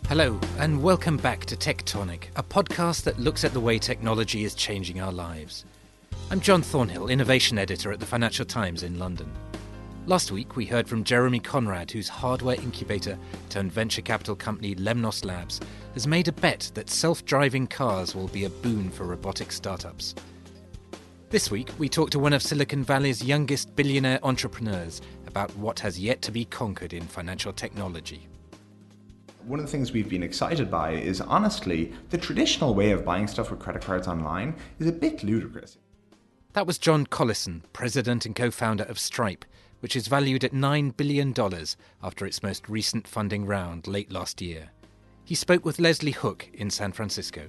Hello, and welcome back to Tectonic, a podcast that looks at the way technology is changing our lives. I'm John Thornhill, Innovation Editor at the Financial Times in London. Last week, we heard from Jeremy Conrad, whose hardware incubator turned venture capital company Lemnos Labs has made a bet that self-driving cars will be a boon for robotic startups. This week, we talked to one of Silicon Valley's youngest billionaire entrepreneurs about what has yet to be conquered in financial technology. One of the things we've been excited by is, honestly, the traditional way of buying stuff with credit cards online is a bit ludicrous. That was John Collison, president and co-founder of Stripe, which is valued at $9 billion after its most recent funding round late last year. He spoke with Leslie Hook in San Francisco.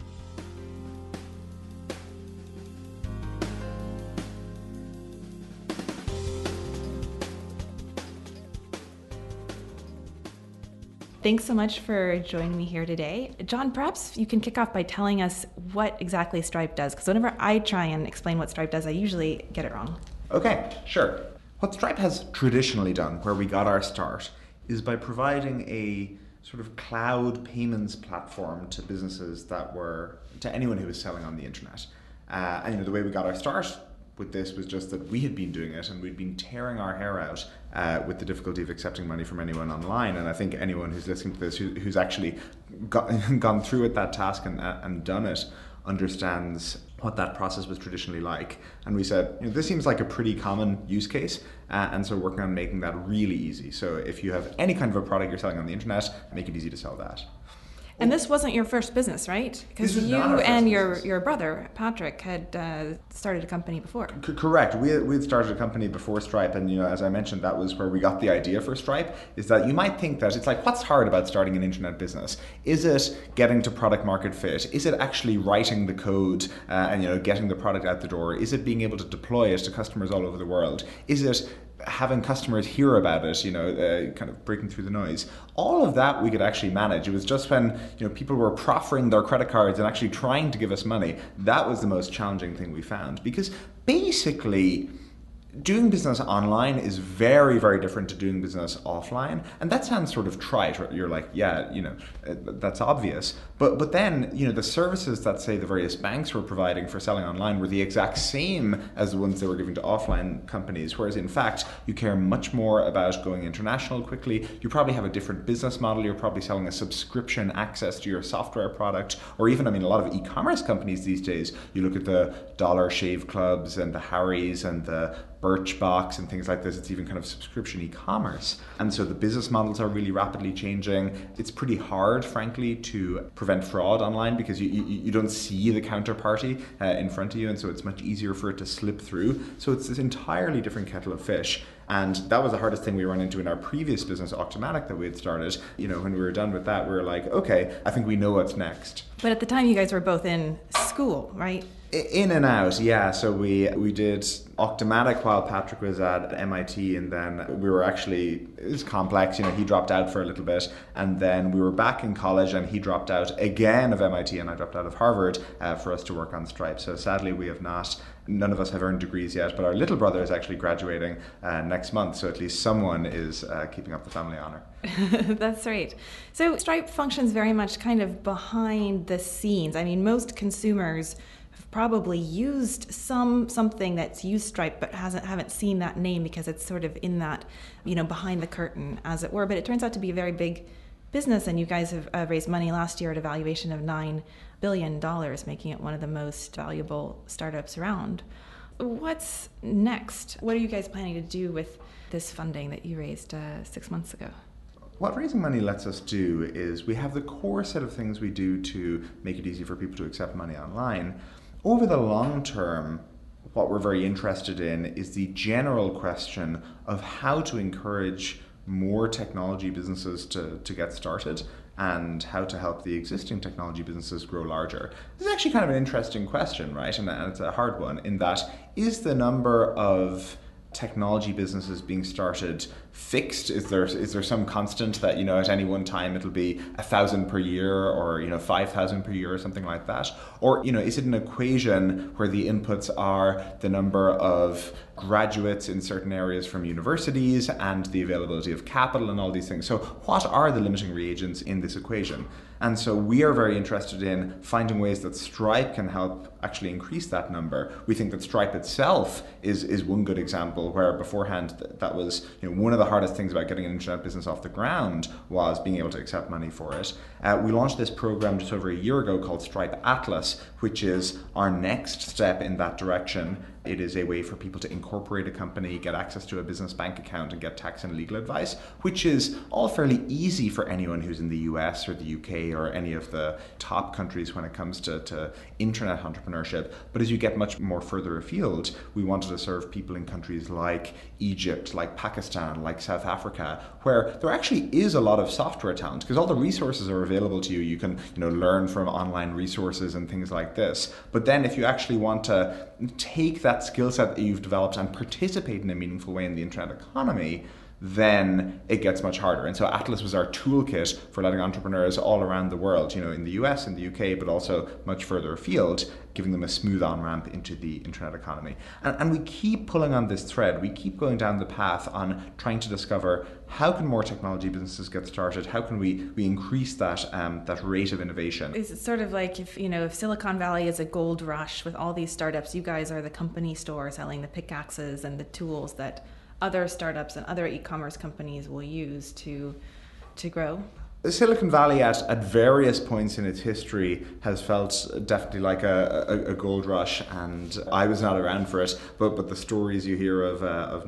Thanks so much for joining me here today. John, perhaps you can kick off by telling us what exactly Stripe does, because whenever I try and explain what Stripe does, I usually get it wrong. Okay, sure. What Stripe has traditionally done, where we got our start, is by providing a sort of cloud payments platform to businesses to anyone who was selling on the internet. And the way we got our start with this was just that we had been doing it and we'd been tearing our hair out with the difficulty of accepting money from anyone online. And I think anyone who's listening to this who's actually gone through with that task and done it understands what that process was traditionally like. And we said, this seems like a pretty common use case, and so working on making that really easy. So if you have any kind of a product you're selling on the internet, make it easy to sell that. And this wasn't your first business, right? Because you and your brother, Patrick, had started a company before. Correct. We had started a company before Stripe, and as I mentioned, that was where we got the idea for Stripe, is that you might think that it's like, what's hard about starting an internet business? Is it getting to product market fit? Is it actually writing the code and getting the product out the door? Is it being able to deploy it to customers all over the world? Is it having customers hear about it, kind of breaking through the noise? All of that we could actually manage. It was just when people were proffering their credit cards and actually trying to give us money, that was the most challenging thing we found. Because basically, doing business online is very, very different to doing business offline. And that sounds sort of trite. You're like, that's obvious. But then, the services that, say, the various banks were providing for selling online were the exact same as the ones they were giving to offline companies. Whereas, in fact, you care much more about going international quickly. You probably have a different business model. You're probably selling a subscription access to your software product. Or even, a lot of e-commerce companies these days, you look at the Dollar Shave Clubs and the Harry's and the Birchbox and things like this. It's even kind of subscription e-commerce. And so the business models are really rapidly changing. It's pretty hard, frankly, to prevent fraud online because you don't see the counterparty in front of you, and so it's much easier for it to slip through. So it's this entirely different kettle of fish. And that was the hardest thing we ran into in our previous business, Octomatic, that we had started. When we were done with that, we were like, okay, I think we know what's next. But at the time, you guys were both in school, right? In and out, yeah. So we did Octomatic while Patrick was at MIT, and then we were it was complex, he dropped out for a little bit, and then we were back in college and he dropped out again of MIT and I dropped out of Harvard for us to work on Stripe. So sadly none of us have earned degrees yet, but our little brother is actually graduating next month, so at least someone is keeping up the family honor. That's right. So Stripe functions very much kind of behind the scenes. Most consumers probably used something that's used Stripe but haven't seen that name because it's sort of in that, behind the curtain, as it were. But it turns out to be a very big business, and you guys have raised money last year at a valuation of $9 billion, making it one of the most valuable startups around. What's next? What are you guys planning to do with this funding that you raised 6 months ago? What raising money lets us do is we have the core set of things we do to make it easy for people to accept money online. Over the long term, what we're very interested in is the general question of how to encourage more technology businesses to get started and how to help the existing technology businesses grow larger. This is actually kind of an interesting question, right? And it's a hard one in that, is the number of technology businesses being started fixed? Is there some constant that at any one time it'll be 1,000 per year or 5,000 per year or something like that? Or is it an equation where the inputs are the number of graduates in certain areas from universities and the availability of capital and all these things? So what are the limiting reagents in this equation? And so we are very interested in finding ways that Stripe can help actually increase that number. We think that Stripe itself is one good example where beforehand that was one of the hardest things about getting an internet business off the ground was being able to accept money for it. We launched this program just over a year ago called Stripe Atlas, which is our next step in that direction. It is a way for people to incorporate a company, get access to a business bank account, and get tax and legal advice, which is all fairly easy for anyone who's in the US or the UK or any of the top countries when it comes to internet entrepreneurship. But as you get much more further afield, we wanted to serve people in countries like Egypt, like Pakistan, like South Africa, where there actually is a lot of software talent because all the resources are available to you. You can learn from online resources and things like this. But then if you actually want to take that skill set that you've developed and participate in a meaningful way in the internet economy, then it gets much harder. And so Atlas was our toolkit for letting entrepreneurs all around the world, in the US, in the UK, but also much further afield, giving them a smooth on-ramp into the internet economy. And we keep pulling on this thread. We keep going down the path on trying to discover how can more technology businesses get started? How can we increase that rate of innovation? It's sort of like if Silicon Valley is a gold rush with all these startups, you guys are the company store selling the pickaxes and the tools that other startups and other e-commerce companies will use to grow. Silicon Valley at various points in its history has felt definitely like a gold rush, and I was not around for it, but the stories you hear of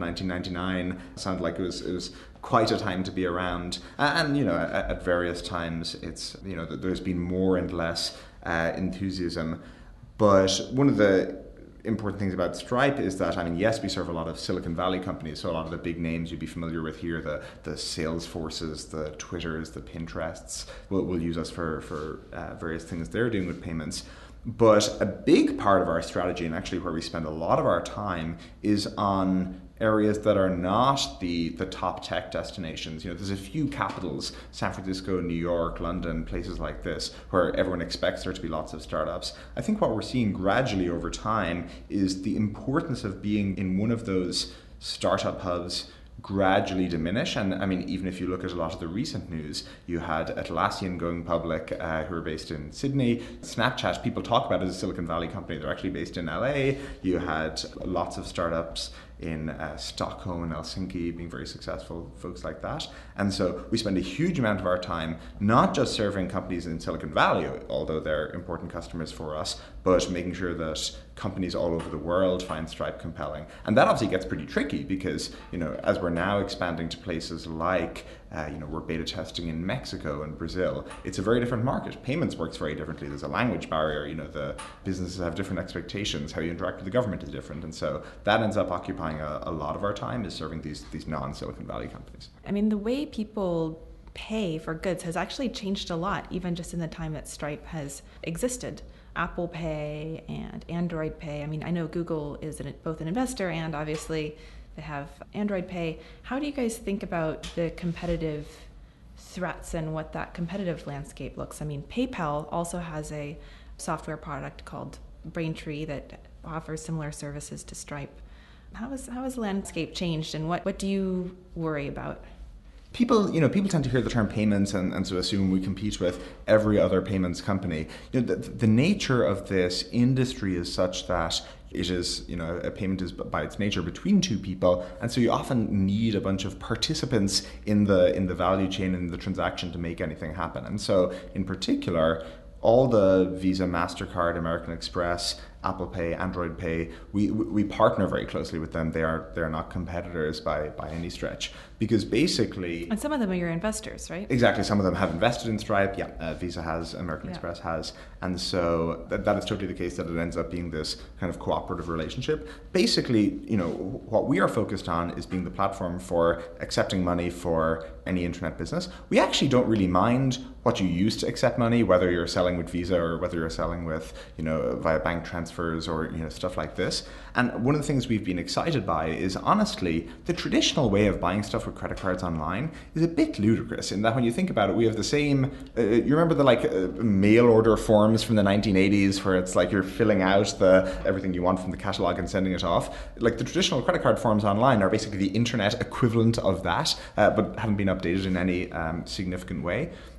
1999 sound like it was quite a time to be around. And at various times it's there's been more and less enthusiasm. But one of the important things about Stripe is that, yes, we serve a lot of Silicon Valley companies, so a lot of the big names you'd be familiar with here, the Salesforces, the Twitters, the Pinterests, will use us for various things they're doing with payments. But a big part of our strategy, and actually where we spend a lot of our time, is on areas that are not the top tech destinations. There's a few capitals, San Francisco, New York, London, places like this, where everyone expects there to be lots of startups. I think what we're seeing gradually over time is the importance of being in one of those startup hubs gradually diminish. And even if you look at a lot of the recent news, you had Atlassian going public, who are based in Sydney. Snapchat, people talk about it as a Silicon Valley company, they're actually based in LA. You had lots of startups in Stockholm and Helsinki being very successful, folks like that. And so we spend a huge amount of our time not just serving companies in Silicon Valley, although they're important customers for us, but making sure that companies all over the world find Stripe compelling. And that obviously gets pretty tricky because, as we're now expanding to places like, we're beta testing in Mexico and Brazil, it's a very different market. Payments works very differently. There's a language barrier, the businesses have different expectations. How you interact with the government is different. And so that ends up occupying a lot of our time is serving these non-Silicon Valley companies. The way people pay for goods has actually changed a lot, even just in the time that Stripe has existed. Apple Pay and Android Pay. I know Google is both an investor and obviously they have Android Pay. How do you guys think about the competitive threats and what that competitive landscape looks? PayPal also has a software product called Braintree that offers similar services to Stripe. How has the landscape changed, and what do you worry about? People tend to hear the term payments and so assume we compete with every other payments company. The nature of this industry is such that it is, a payment is by its nature between two people, and so you often need a bunch of participants in the value chain in the transaction to make anything happen. And so, in particular, all the Visa, MasterCard, American Express, Apple Pay, Android Pay, we partner very closely with them. They're not competitors by any stretch, because basically... And some of them are your investors, right? Exactly. Some of them have invested in Stripe. Yeah, Visa has, American Express has. And so that is totally the case, that it ends up being this kind of cooperative relationship. Basically, what we are focused on is being the platform for accepting money for any internet business. We actually don't really mind what you use to accept money, whether you're selling with Visa or whether you're selling with, via bank transfers or, stuff like this. And one of the things we've been excited by is, honestly, the traditional way of buying stuff with credit cards online is a bit ludicrous in that when you think about it, we have the same, you remember the mail order forms from the 1980s where it's like you're filling out everything you want from the catalog and sending it off. Like the traditional credit card forms online are basically the internet equivalent of that, but haven't been updated in any significant way.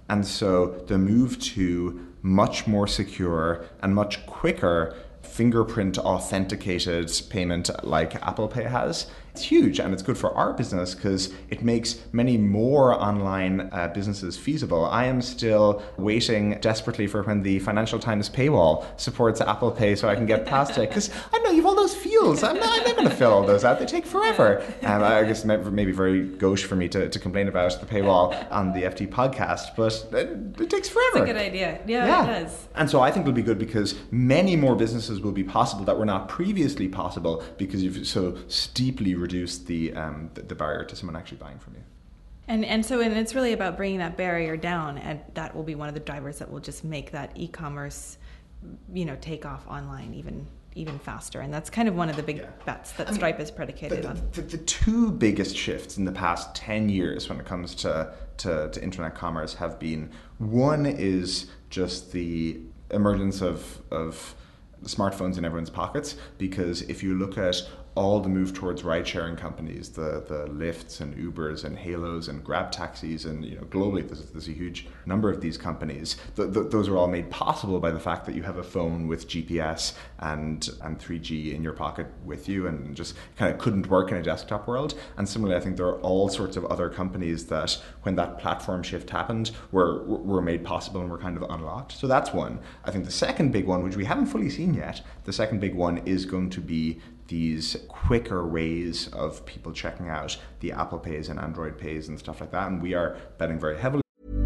And so the move to much more secure and much quicker fingerprint authenticated payment like Apple Pay has, it's huge, and it's good for our business because it makes many more online businesses feasible. I am still waiting desperately for when the Financial Times paywall supports Apple Pay so I can get past it, because I know you have all those fields. I'm not going to fill all those out. They take forever. I guess maybe very gauche for me to complain about the paywall on the FT podcast, but it takes forever. It's a good idea. Yeah, it does. And so I think it'll be good because many more businesses will be possible that were not previously possible because you've so steeply reduced the barrier to someone actually buying from you. And it's really about bringing that barrier down, and that will be one of the drivers that will just make that e-commerce, take off online even faster. And that's kind of one of the big bets that Stripe is predicated on. The two biggest shifts in the past 10 years when it comes to internet commerce have been, one is just the emergence of smartphones in everyone's pockets, because if you look at all the move towards ride-sharing companies, the Lyfts and Ubers and Halos and Grab taxis, and globally there's a huge number of these companies. Those are all made possible by the fact that you have a phone with GPS and 3G in your pocket with you, and just kind of couldn't work in a desktop world. And similarly, I think there are all sorts of other companies that, when that platform shift happened, were made possible and were kind of unlocked. So that's one. I think the second big one, which we haven't fully seen yet, the second big one is going to be these quicker ways of people checking out the Apple Pays and Android Pays and stuff like that. And we are betting very heavily.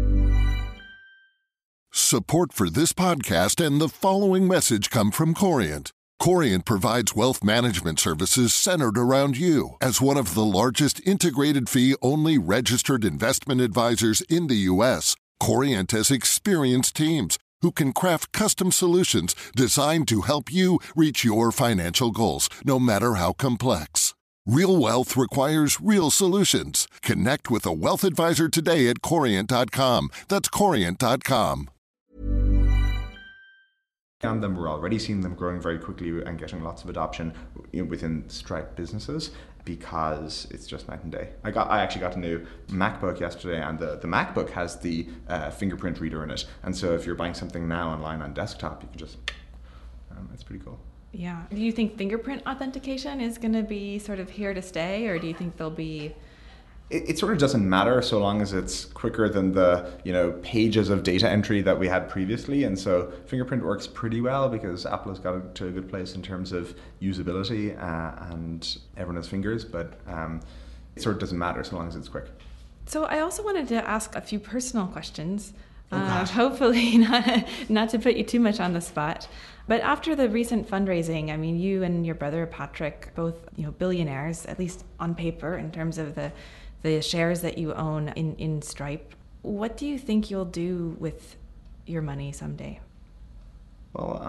Support for this podcast and the following message come from Corient. Corient provides wealth management services centered around you. As one of the largest integrated fee-only registered investment advisors in the U.S., Corient has experienced teams who can craft custom solutions designed to help you reach your financial goals, no matter how complex. Real wealth requires real solutions. Connect with a wealth advisor today at Corient.com. That's Corient.com. On them, we're already seeing them growing very quickly and getting lots of adoption within Stripe businesses, because it's just night and day. I actually got a new MacBook yesterday, and the MacBook has the fingerprint reader in it, and so if you're buying something now online on desktop, you can just it's pretty cool. Yeah. Do you think fingerprint authentication is going to be sort of here to stay, or do you think there'll be... It sort of doesn't matter so long as it's quicker than the pages of data entry that we had previously. And so fingerprint works pretty well because Apple has got it to a good place in terms of usability, and everyone has fingers, but it sort of doesn't matter so long as it's quick. So I also wanted to ask a few personal questions. Oh, hopefully not to put you too much on the spot. But after the recent fundraising, I mean, you and your brother Patrick, both billionaires, at least on paper, in terms of the shares that you own in Stripe. What do you think you'll do with your money someday? Well,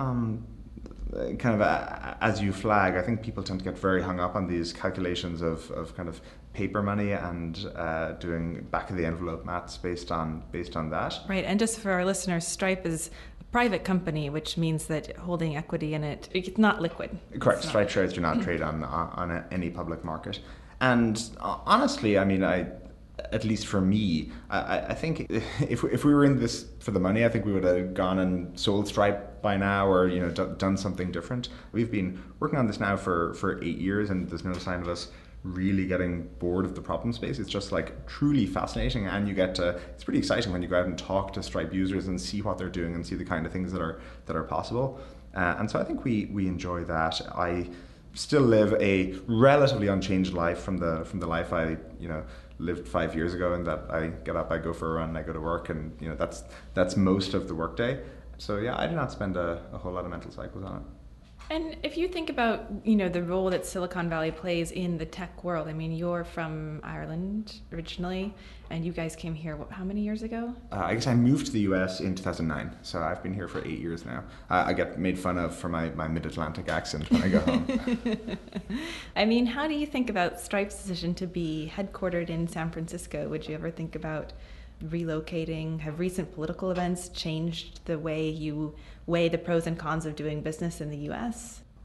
kind of as you flag, I think people tend to get very hung up on these calculations of kind of paper money and doing back of the envelope maths based on that. Right, and just for our listeners, Stripe is a private company, which means that holding equity in it's not liquid. Correct. Stripe shares do not trade on any public market. And honestly, I mean, at least for me, I think if we were in this for the money, I think we would have gone and sold Stripe by now, or done something different. We've been working on this now for 8 years, and there's no sign of us really getting bored of the problem space. It's just like truly fascinating, and it's pretty exciting when you go out and talk to Stripe users and see what they're doing and see the kind of things that are possible. And so I think we enjoy that. I still live a relatively unchanged life from the life I lived 5 years ago, and that I get up, I go for a run, I go to work, and that's most of the workday. So yeah, I do not spend a whole lot of mental cycles on it. And if you think about the role that Silicon Valley plays in the tech world, I mean, you're from Ireland originally, and you guys came here how many years ago? I guess I moved to the US in 2009, so I've been here for 8 years now. I get made fun of for my mid-Atlantic accent when I go home. I mean, how do you think about Stripe's decision to be headquartered in San Francisco? Would you ever think about relocating? Have recent political events changed the way you weigh the pros and cons of doing business in the US?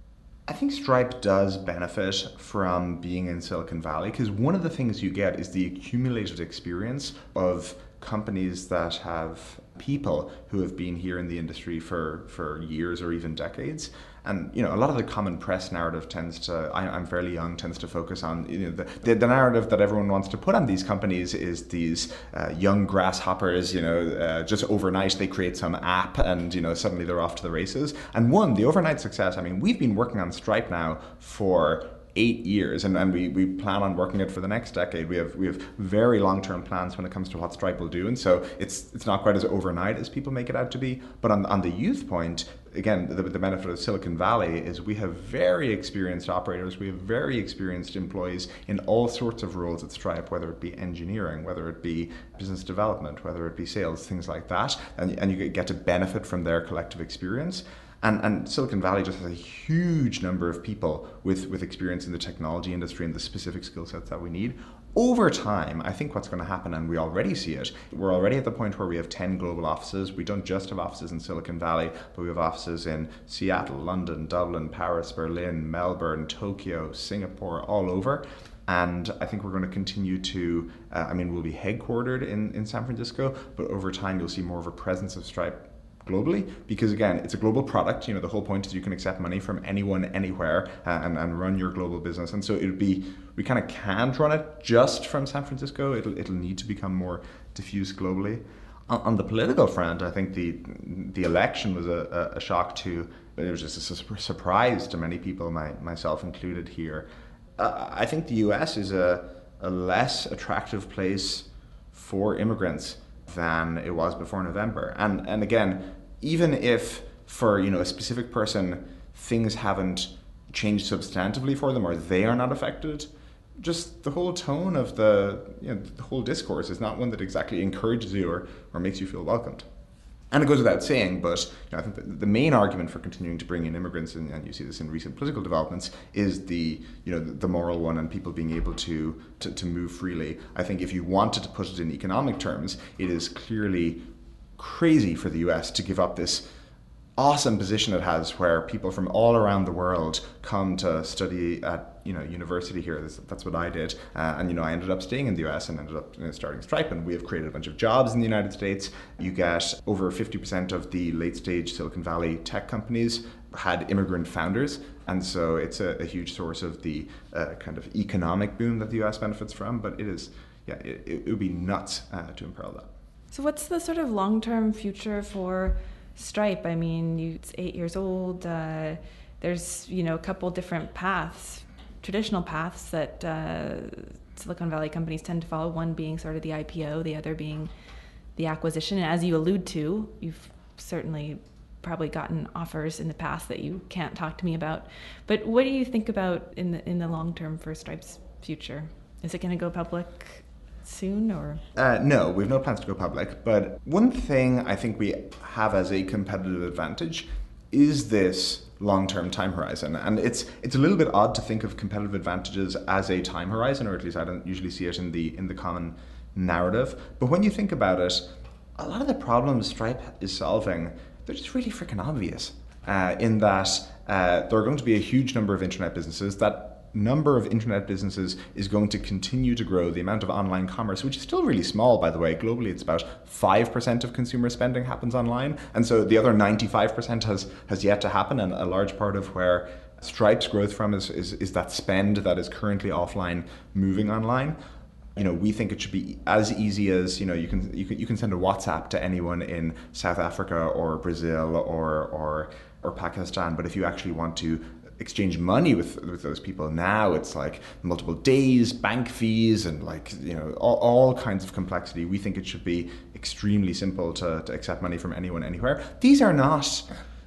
I think Stripe does benefit from being in Silicon Valley, because one of the things you get is the accumulated experience of companies that have people who have been here in the industry for years or even decades. And a lot of the common press narrative tends to, I'm fairly young, tends to focus on the narrative that everyone wants to put on these companies is these young grasshoppers, just overnight they create some app and suddenly they're off to the races. And the overnight success, we've been working on Stripe now for 8 years, and we plan on working it for the next decade. We have very long-term plans when it comes to what Stripe will do, and so it's not quite as overnight as people make it out to be. But on the youth point, again, the benefit of Silicon Valley is we have very experienced operators, we have very experienced employees in all sorts of roles at Stripe, whether it be engineering, whether it be business development, whether it be sales, things like that, and you get to benefit from their collective experience. And Silicon Valley just has a huge number of people with experience in the technology industry and the specific skill sets that we need. Over time, I think what's going to happen, and we already see it, we're already at the point where we have 10 global offices. We don't just have offices in Silicon Valley, but we have offices in Seattle, London, Dublin, Paris, Berlin, Melbourne, Tokyo, Singapore, all over. And I think we're going to continue to, we'll be headquartered in San Francisco, but over time you'll see more of a presence of Stripe globally, because again, it's a global product. The whole point is you can accept money from anyone, anywhere, and run your global business. And so we kind of can't run it just from San Francisco. It'll need to become more diffuse globally. On the political front, I think the election was a shock to, it was just a surprise to many people, myself included here. I think the US is a less attractive place for immigrants than it was before November. And again, even if for a specific person things haven't changed substantively for them or they are not affected, just the whole tone of the whole discourse is not one that exactly encourages you or makes you feel welcomed. And it goes without saying, but I think the main argument for continuing to bring in immigrants, and you see this in recent political developments, is the moral one and people being able to move freely. I think if you wanted to put it in economic terms, it is clearly crazy for the US to give up this awesome position it has where people from all around the world come to study at university here. That's what I did, and I ended up staying in the US and ended up starting Stripe, and we have created a bunch of jobs in the United States. You get over 50% of the late stage Silicon Valley tech companies had immigrant founders, and so it's a huge source of the kind of economic boom that the US benefits from. But it would be nuts to imperil that. So what's the sort of long-term future for Stripe? It's 8 years old. There's a couple different paths, traditional paths that Silicon Valley companies tend to follow. One being sort of the IPO, the other being the acquisition. And as you allude to, you've certainly probably gotten offers in the past that you can't talk to me about. But what do you think about in the long term for Stripe's future? Is it going to go public soon, or? No, we have no plans to go public. But one thing I think we have as a competitive advantage is this long-term time horizon. And it's a little bit odd to think of competitive advantages as a time horizon, or at least I don't usually see it in the common narrative. But when you think about it, a lot of the problems Stripe is solving, they're just really freaking obvious, in that there are going to be a huge number of internet businesses. That number of internet businesses is going to continue to grow. The amount of online commerce, which is still really small, by the way, globally it's about 5% of consumer spending happens online, and so the other 95% has yet to happen. And a large part of where Stripe's growth from is that spend that is currently offline moving online. We think it should be as easy as you can send a WhatsApp to anyone in South Africa or Brazil or Pakistan, but if you actually want to exchange money with those people, now it's like multiple days, bank fees, and all kinds of complexity. We think it should be extremely simple to accept money from anyone, anywhere. These are not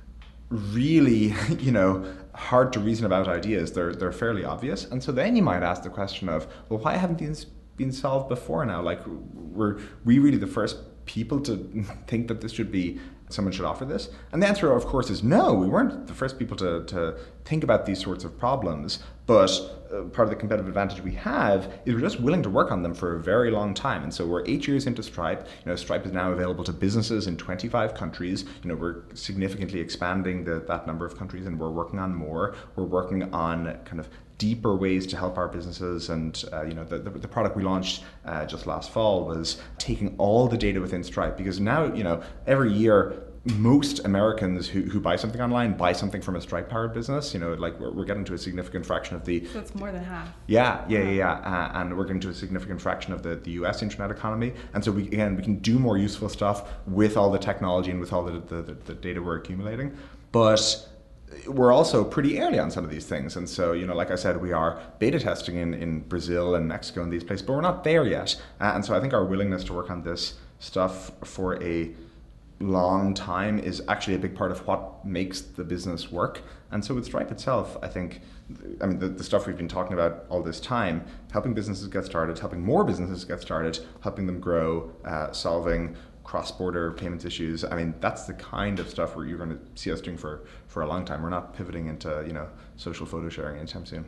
really hard to reason about ideas. They're fairly obvious. And so then you might ask the question of, well, why haven't these been solved before now? Were we really the first people to think that this should be, someone should offer this? And the answer, of course, is no. We weren't the first people to think about these sorts of problems, but part of the competitive advantage we have is we're just willing to work on them for a very long time. And so we're 8 years into Stripe. Stripe is now available to businesses in 25 countries. We're significantly expanding that number of countries, and we're working on more. We're working on kind of deeper ways to help our businesses, and the product we launched just last fall was taking all the data within Stripe, because now every year most Americans who buy something online buy something from a Stripe-powered business. We're getting to a significant fraction of the... So it's more than half. Yeah. And we're getting to a significant fraction of the US internet economy. And so we can do more useful stuff with all the technology and with all the data we're accumulating. But we're also pretty early on some of these things. And so, like I said, we are beta testing in Brazil and Mexico and these places, but we're not there yet. And so I think our willingness to work on this stuff for a long time is actually a big part of what makes the business work. And so with Stripe itself, I think, the stuff we've been talking about all this time, helping businesses get started, helping more businesses get started, helping them grow, solving cross-border payments issues. That's the kind of stuff where you're going to see us doing for a long time. We're not pivoting into, social photo sharing anytime soon.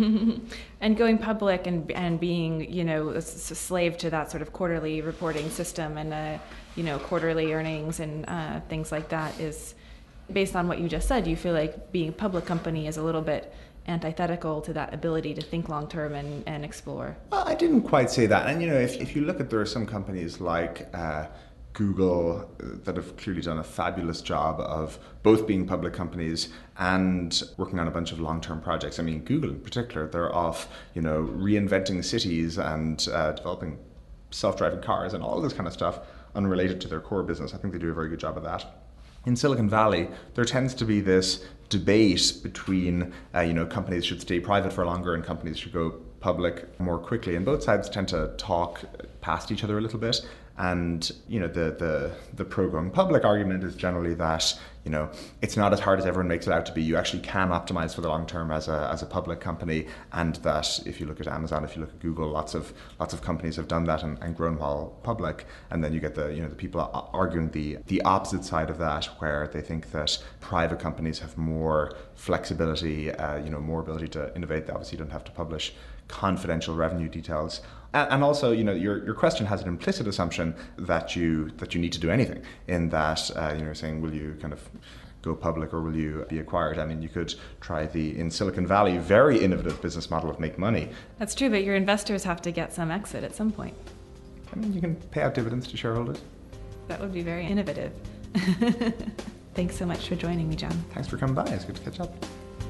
And going public and being, a slave to that sort of quarterly reporting system and, quarterly earnings and things like that is, based on what you just said, you feel like being a public company is a little bit antithetical to that ability to think long-term and explore. Well, I didn't quite say that. And, if you look at, there are some companies like Google that have clearly done a fabulous job of both being public companies and working on a bunch of long-term projects. Google in particular, they're off, reinventing cities and developing self-driving cars and all this kind of stuff unrelated to their core business. I think they do a very good job of that. In Silicon Valley, there tends to be this debate between, companies should stay private for longer and companies should go public more quickly. And both sides tend to talk past each other a little bit. And, the pro-going public argument is generally that, it's not as hard as everyone makes it out to be. You actually can optimize for the long term as a public company. And that if you look at Amazon, if you look at Google, lots of companies have done that and grown while public. And then you get the people arguing the opposite side of that, where they think that private companies have more flexibility, more ability to innovate. They obviously don't have to publish confidential revenue details. And also, your question has an implicit assumption that you need to do anything. In that, you're saying, will you kind of go public or will you be acquired? You could try in Silicon Valley, very innovative business model of make money. That's true, but your investors have to get some exit at some point. You can pay out dividends to shareholders. That would be very innovative. Thanks so much for joining me, John. Thanks for coming by. It's good to catch up.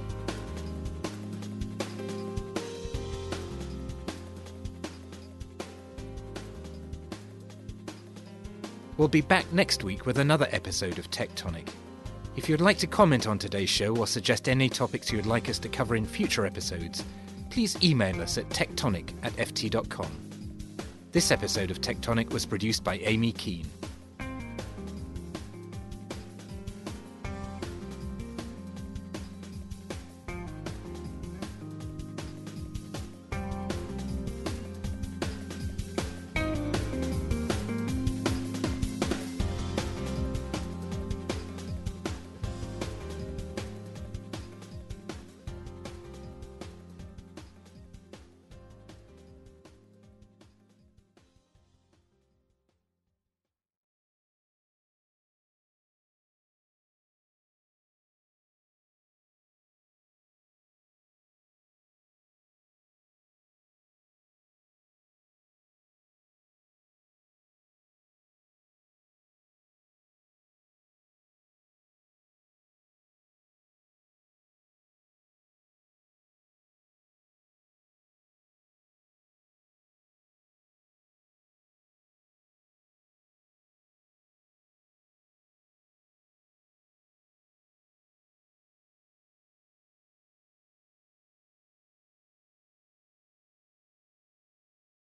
We'll be back next week with another episode of Tectonic. If you'd like to comment on today's show or suggest any topics you would like us to cover in future episodes, please email us at tectonic@ft.com. This episode of Tectonic was produced by Amy Keane.